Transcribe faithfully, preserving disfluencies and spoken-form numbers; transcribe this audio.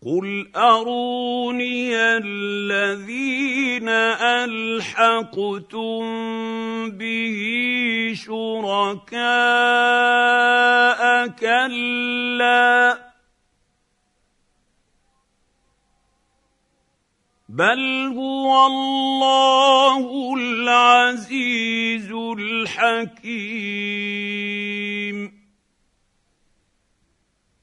قُلْ أَرُونِيَ الَّذِينَ أَلْحَقْتُم بِهِ شُرَكَاءَ ۖ كَلَّا بَلْ هُوَ اللَّهُ الْعَزِيزُ الْحَكِيمُ.